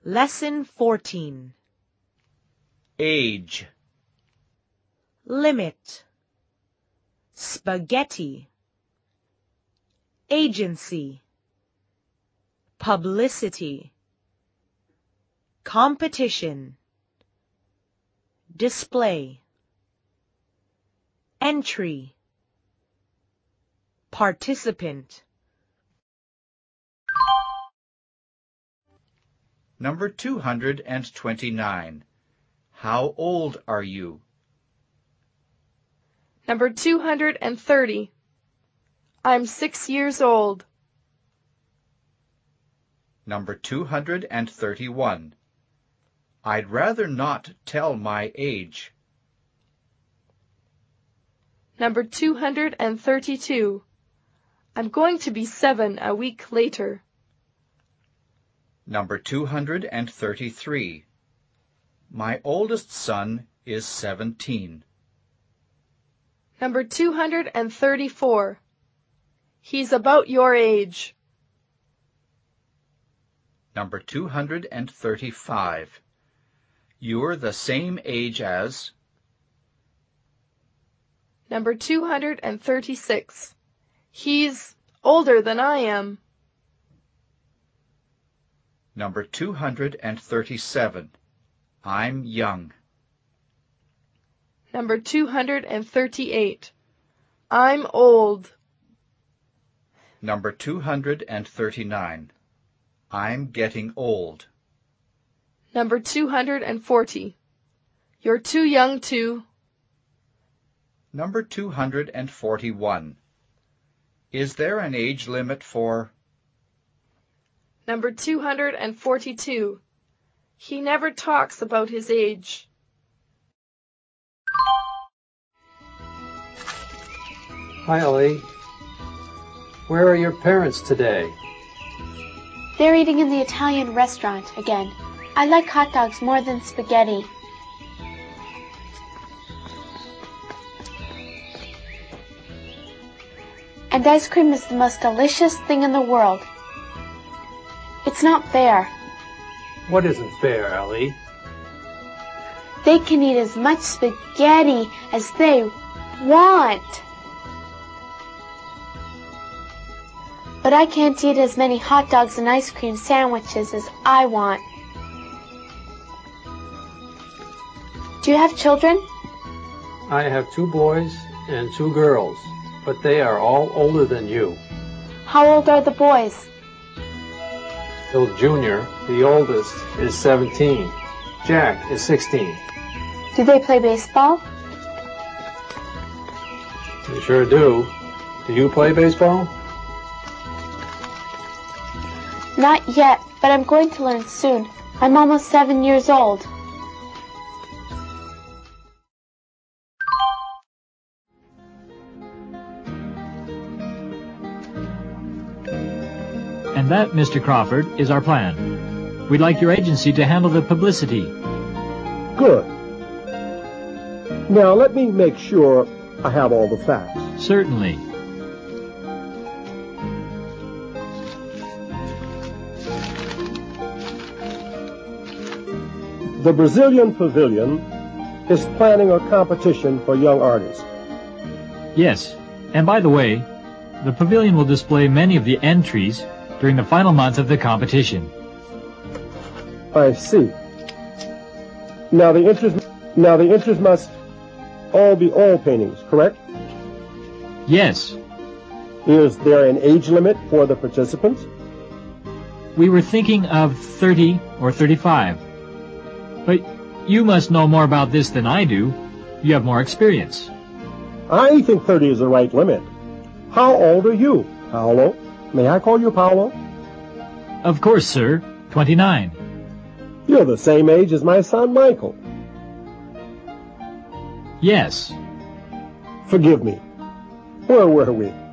Lesson 14. Age. Limit. Spaghetti. Agency. Publicity. Competition. Display. Entry. Participant. Number 229. How old are you? Number 230. I'm 6 years old. Number 231. I'd rather not tell my age. Number 232. I'm going to be 7 a week later. Number 233. My oldest son is 17. Number 234. He's about your age. Number 235. You're the same age as... Number 236. He's older than I am. Number 237. I'm young. Number 238. I'm old. Number 239. I'm getting old. Number 240. You're too young to... Number 241. Is there an age limit for... Number 242. He never talks about his age. Hi, Ellie. Where are your parents today? They're eating in the Italian restaurant again. I like hot dogs more than spaghetti. And ice cream is the most delicious thing in the world. It's not fair. What isn't fair, Ellie? They can eat as much spaghetti as they want. But I can't eat as many hot dogs and ice cream sandwiches as I want. Do you have children? I have 2 boys and 2 girls, but they are all older than you. How old are the boys? Bill Jr., the oldest, is 17. Jack is 16. Do they play baseball? They sure do. Do you play baseball? Not yet, but I'm going to learn soon. I'm almost 7 years old. And that, Mr. Crawford, is our plan. We'd like your agency to handle the publicity. Good. Now let me make sure I have all the facts. Certainly. The Brazilian Pavilion is planning a competition for young artists. Yes. And by the way, the pavilion will display many of the entries during the final month of the competition. I see. Now the entries must all be oil paintings, correct? Yes. Is there an age limit for the participants? We were thinking of 30 or 35. But you must know more about this than I do. You have more experience. I think 30 is the right limit. How old are you, Paolo? May I call you Paolo? Of course, sir. 29. You're the same age as my son, Michael. Yes. Forgive me. Where were we?